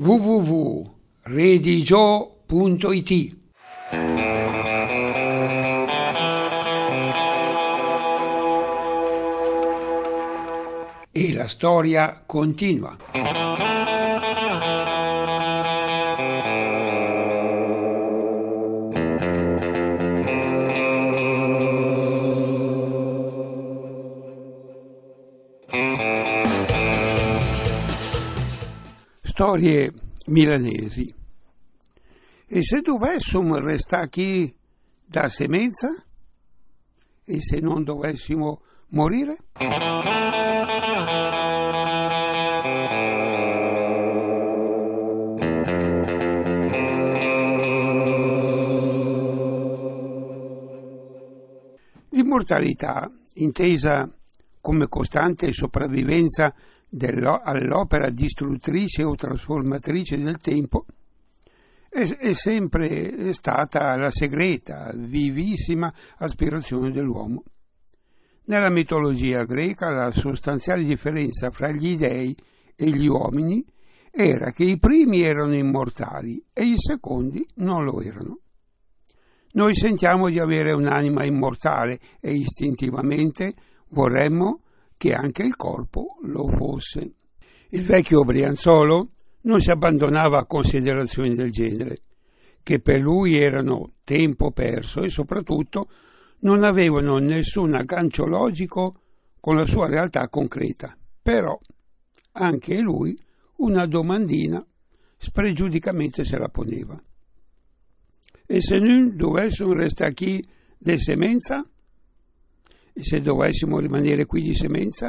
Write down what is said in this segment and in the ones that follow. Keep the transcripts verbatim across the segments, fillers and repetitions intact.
w w w punto redigio punto it. E la storia continua. Storie milanesi. E se dovessimo restare qui da semenza? E se non dovessimo morire? L'immortalità, intesa come costante sopravvivenza all'opera distruttrice o trasformatrice del tempo, è, è sempre stata la segreta, vivissima aspirazione dell'uomo. Nella mitologia greca la sostanziale differenza fra gli dei e gli uomini era che i primi erano immortali e i secondi non lo erano. Noi sentiamo di avere un'anima immortale e istintivamente vorremmo che anche il corpo lo fosse. Il vecchio Brianzolo non si abbandonava a considerazioni del genere, che per lui erano tempo perso e soprattutto non avevano nessun aggancio logico con la sua realtà concreta. Però anche lui una domandina spregiudicamente se la poneva. E se noi dovessimo restare qui di semenza? E se dovessimo rimanere qui di semenza?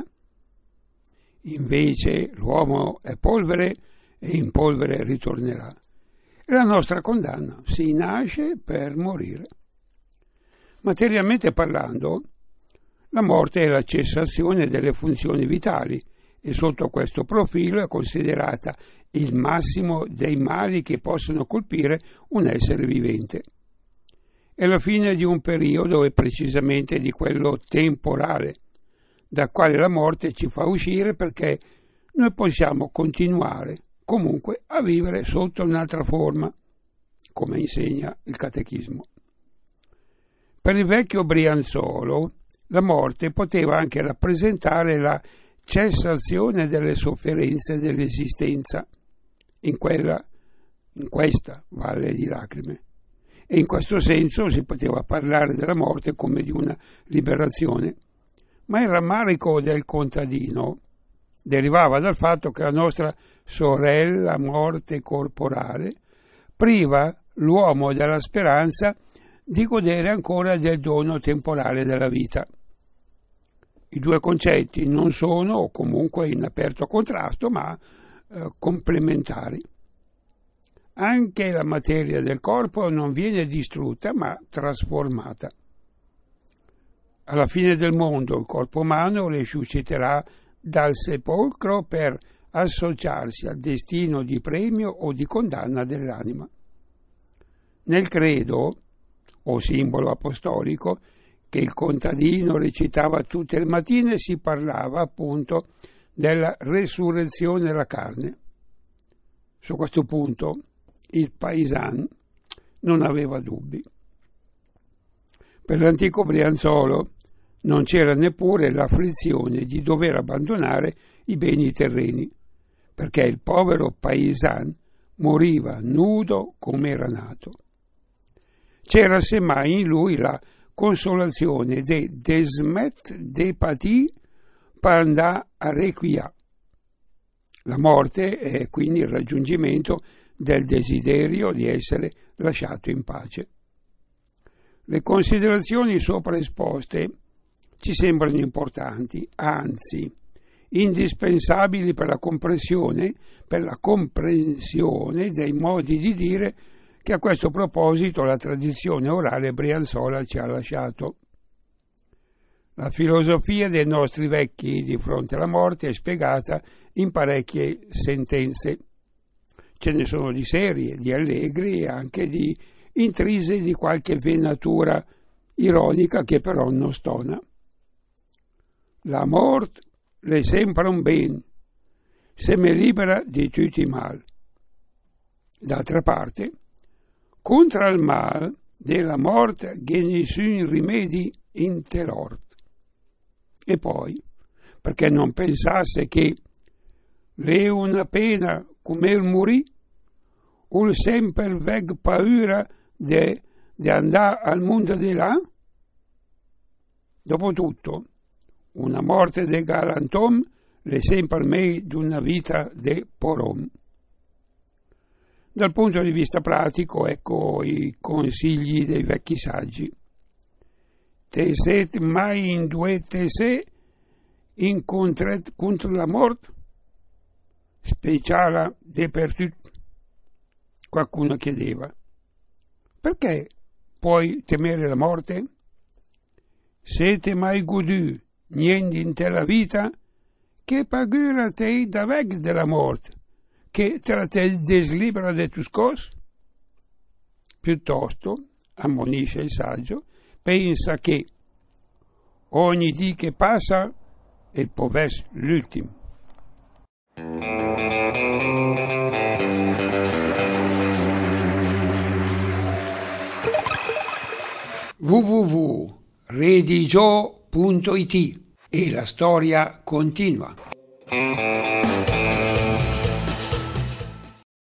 Invece l'uomo è polvere e in polvere ritornerà. E la nostra condanna: si nasce per morire. Materialmente parlando, la morte è la cessazione delle funzioni vitali e sotto questo profilo è considerata il massimo dei mali che possono colpire un essere vivente. È la fine di un periodo e precisamente di quello temporale, dal quale la morte ci fa uscire perché noi possiamo continuare comunque a vivere sotto un'altra forma, come insegna il catechismo. Per il vecchio Brianzolo la morte poteva anche rappresentare la cessazione delle sofferenze dell'esistenza in quella, in questa valle di lacrime. E in questo senso si poteva parlare della morte come di una liberazione, ma il rammarico del contadino derivava dal fatto che la nostra sorella morte corporale priva l'uomo della speranza di godere ancora del dono temporale della vita. I due concetti non sono, o comunque in aperto contrasto, ma eh, complementari. Anche la materia del corpo non viene distrutta, ma trasformata. Alla fine del mondo il corpo umano risusciterà dal sepolcro per associarsi al destino di premio o di condanna dell'anima. Nel credo, o simbolo apostolico, che il contadino recitava tutte le mattine, si parlava appunto della resurrezione della carne. Su questo punto il paesan non aveva dubbi. Per l'antico Brianzolo non c'era neppure l'afflizione di dover abbandonare i beni terreni, perché il povero paesan moriva nudo come era nato. C'era semmai in lui la consolazione de desmet de pati panda a requia. La morte è quindi il raggiungimento del desiderio di essere lasciato in pace. Le considerazioni sopra esposte ci sembrano importanti, anzi indispensabili per la comprensione, per la comprensione dei modi di dire che a questo proposito la tradizione orale brianzola ci ha lasciato. La filosofia dei nostri vecchi di fronte alla morte è spiegata in parecchie sentenze. Ce ne sono di serie, di allegri e anche di intrise di qualche venatura ironica che però non stona. La mort le sembra un ben, se me libera di tutti i mal. D'altra parte, contra il mal della morte che nessun rimedi intelort. E poi, perché non pensasse che le una pena come il morì, o sempre veg paura di andare al mondo di là? Dopotutto, una morte de galantom è sempre meglio di una vita de porom. Dal punto di vista pratico, ecco i consigli dei vecchi saggi. Te set mai induete se incontret contro la morte? Speciala dappertutto. Qualcuno chiedeva: perché puoi temere la morte? Siete mai godu niente in te la vita? Che paura te da weg della morte? Che te te deslibera de tus cos? Piuttosto, ammonisce il saggio, pensa che ogni dì che passa è povers l'ultimo. w w w punto redigio punto it e la storia continua.